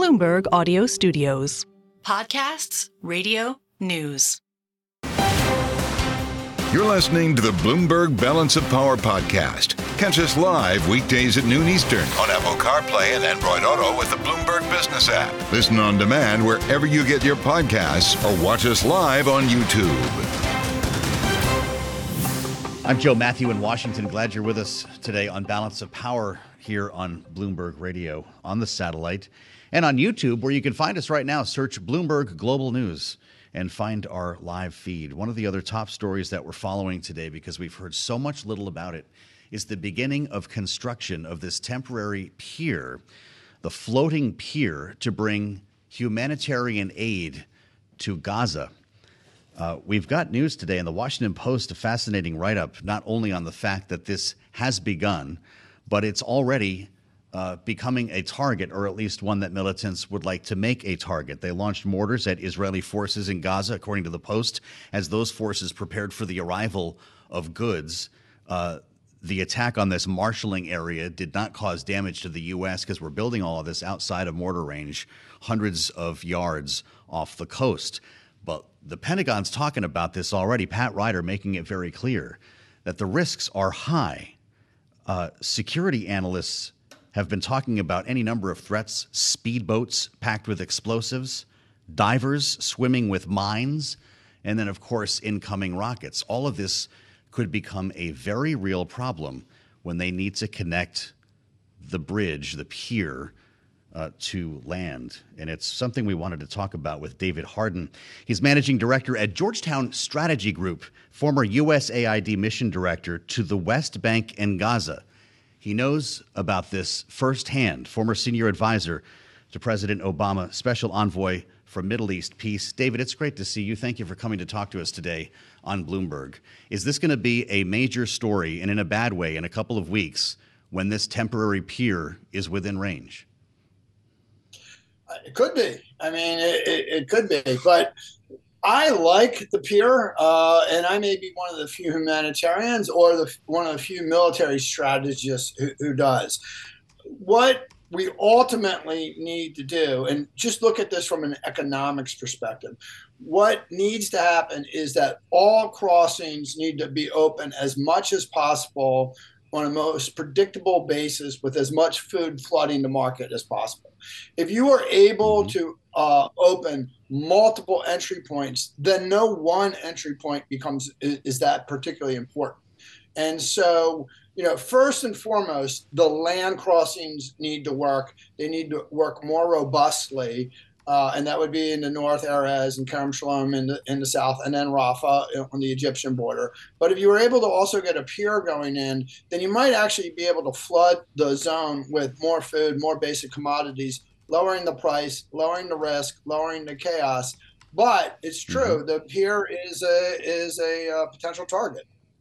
Bloomberg Audio Studios. Podcasts, radio, news. You're listening to the Bloomberg Balance of Power podcast. Catch us live weekdays at noon Eastern on Apple CarPlay and Android Auto with the Bloomberg Business app. Listen on demand wherever you get your podcasts or watch us live on YouTube. I'm Joe Matthew in Washington. Glad you're with us today on Balance of Power here on Bloomberg Radio, on the satellite, and on YouTube, where you can find us right now. Search Bloomberg Global News and find our live feed. One of the other top stories that we're following today, because we've heard so much little about it, is the beginning of construction of this temporary pier, the floating pier to bring humanitarian aid to Gaza. We've got news today in the Washington Post, a fascinating write-up, not only on the fact that this has begun, but it's already becoming a target, or at least one that militants would like to make a target. They launched mortars at Israeli forces in Gaza, according to the Post, as those forces prepared for the arrival of goods. The attack on this marshalling area did not cause damage to the U.S. because we're building all of this outside of mortar range, hundreds of yards off the coast. But the Pentagon's talking about this already. Pat Ryder making it very clear that the risks are high. Security analysts have been talking about any number of threats: speedboats packed with explosives, divers swimming with mines, and then, of course, incoming rockets. All of this could become a very real problem when they need to connect the bridge, the pier, to land. And it's something we wanted to talk about with David Harden. He's managing director at Georgetown Strategy Group, former USAID mission director to the West Bank and Gaza. He knows about this firsthand, former senior advisor to President Obama, special envoy for Middle East peace. David, it's great to see you. Thank you for coming to talk to us today on Bloomberg. Is this going to be a major story, and in a bad way, in a couple of weeks when this temporary pier is within range? It could be. I mean, it could be. But I like the pier, and I may be one of the few humanitarians or one of the few military strategists who does. What we ultimately need to do, and just look at this from an economics perspective, what needs to happen is that all crossings need to be open as much as possible on a most predictable basis with as much food flooding the market as possible. If you are able to open multiple entry points, then no one entry point is that particularly important. And so, first and foremost, the land crossings need to work. They need to work more robustly. And that would be in the north, Erez and Kerem Shalom in the south, and then Rafah on the Egyptian border. But if you were able to also get a pier going in, then you might actually be able to flood the zone with more food, more basic commodities, lowering the price, lowering the risk, lowering the chaos. But it's true, the pier is a potential target.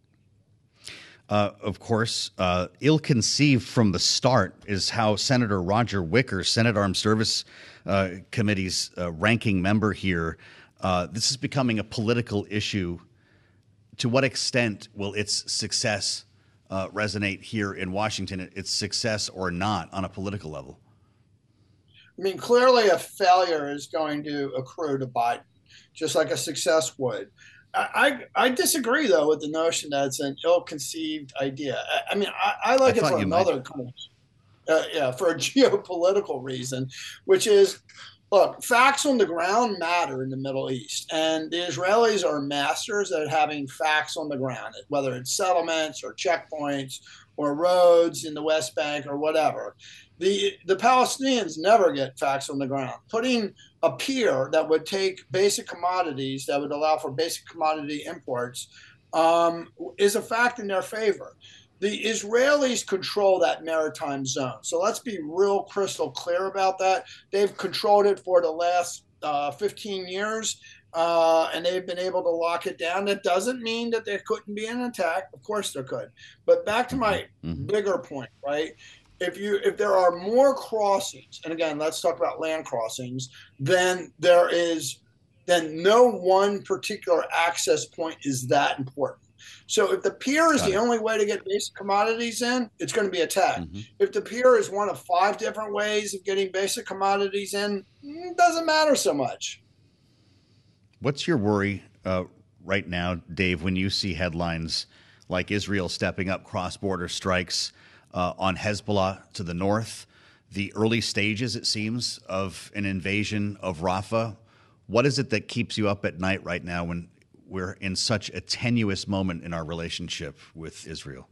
Of course, ill-conceived from the start is how Senator Roger Wicker, Senate Armed Service Committee's ranking member here, this is becoming a political issue. To what extent will its success resonate here in Washington, its success or not on a political level? I mean, clearly a failure is going to accrue to Biden, just like a success would. I disagree, though, with the notion that it's an ill-conceived idea. I mean, I like it for another kind of, for a geopolitical reason, which is, look, facts on the ground matter in the Middle East, and the Israelis are masters at having facts on the ground, whether it's settlements or checkpoints or roads in the West Bank or whatever. The Palestinians never get facts on the ground. Putting a pier that would take basic commodities, that would allow for basic commodity imports, is a fact in their favor. The Israelis control that maritime zone. So let's be real crystal clear about that. They've controlled it for the last 15 years, and they've been able to lock it down. That doesn't mean that there couldn't be an attack. Of course there could. But back to my bigger point, right? If there are more crossings, and again, let's talk about land crossings, then no one particular access point is that important. So if the pier is Got the it. only way to get basic commodities in, it's going to be attacked. Mm-hmm. If the pier is one of 5 different ways of getting basic commodities in, it doesn't matter so much. What's your worry right now, Dave, when you see headlines like Israel stepping up cross-border strikes on Hezbollah to the north, the early stages, it seems, of an invasion of Rafah? What is it that keeps you up at night right now when we're in such a tenuous moment in our relationship with Israel?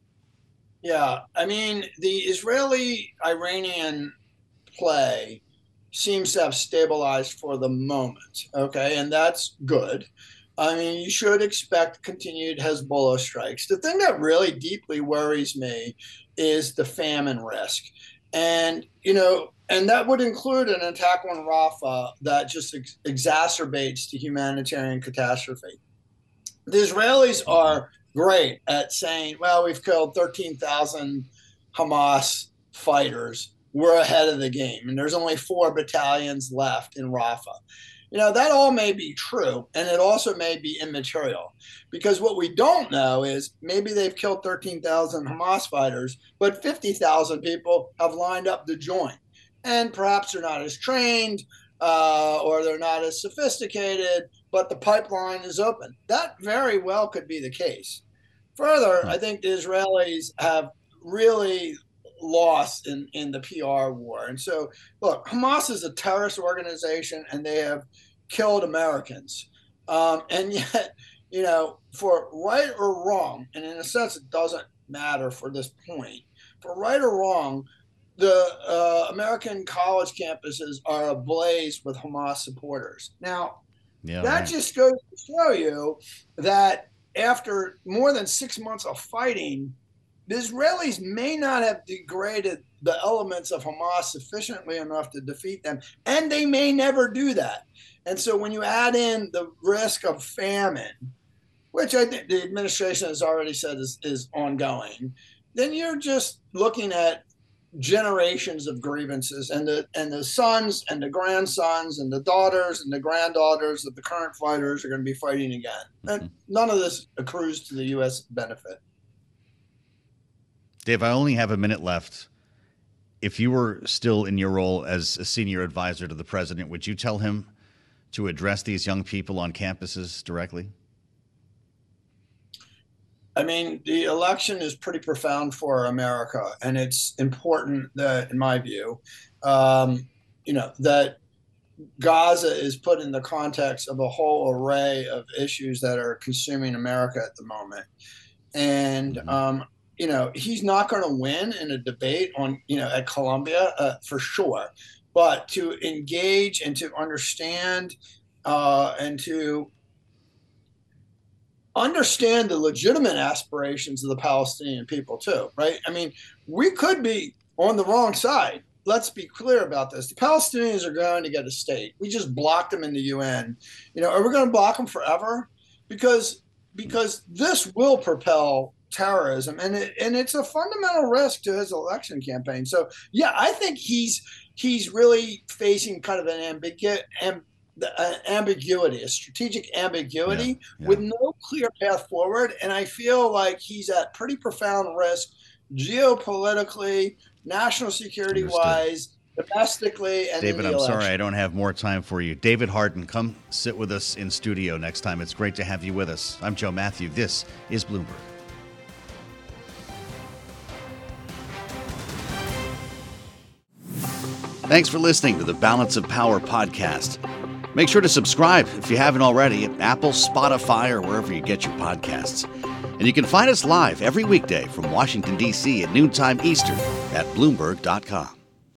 Yeah, I mean, the Israeli-Iranian play seems to have stabilized for the moment, okay, and that's good. I mean, you should expect continued Hezbollah strikes. The thing that really deeply worries me is the famine risk. And, and that would include an attack on Rafah that just exacerbates the humanitarian catastrophe. The Israelis are great at saying, well, we've killed 13,000 Hamas fighters. We're ahead of the game. And there's only 4 battalions left in Rafah. That all may be true, and it also may be immaterial, because what we don't know is maybe they've killed 13,000 Hamas fighters, but 50,000 people have lined up to join. And perhaps they're not as trained or they're not as sophisticated, but the pipeline is open. That very well could be the case. Further, I think the Israelis have really lost in the PR war. And so, look, Hamas is a terrorist organization, and they have killed Americans. And yet, for right or wrong, and in a sense it doesn't matter for this point, for right or wrong, the American college campuses are ablaze with Hamas supporters. Now, just goes to show you that after more than 6 months of fighting, the Israelis may not have degraded the elements of Hamas sufficiently enough to defeat them, and they may never do that. And so when you add in the risk of famine, which I think the administration has already said is ongoing, then you're just looking at generations of grievances, and the sons and the grandsons and the daughters and the granddaughters of the current fighters are going to be fighting again. And none of this accrues to the U.S. benefit. Dave, I only have a minute left. If you were still in your role as a senior advisor to the president, would you tell him to address these young people on campuses directly? I mean, the election is pretty profound for America, and it's important that, in my view, that Gaza is put in the context of a whole array of issues that are consuming America at the moment. And, he's not going to win in a debate on, at Columbia for sure. But to engage and to understand and to understand the legitimate aspirations of the Palestinian people too, right? I mean, we could be on the wrong side. Let's be clear about this. The Palestinians are going to get a state. We just blocked them in the UN. Are we going to block them forever? Because this will propel terrorism, and it's a fundamental risk to his election campaign. So yeah, I think he's really facing kind of an ambiguity, a strategic ambiguity with no clear path forward. And I feel like he's at pretty profound risk geopolitically, national security wise, domestically, and David, in the I'm election. sorry I don't have more time for you. David Harden, come sit with us in studio next time. It's great to have you with us. I'm Joe Matthew. This is Bloomberg. Thanks for listening to the Balance of Power podcast. Make sure to subscribe if you haven't already at Apple, Spotify, or wherever you get your podcasts. And you can find us live every weekday from Washington, D.C. at noontime Eastern at Bloomberg.com.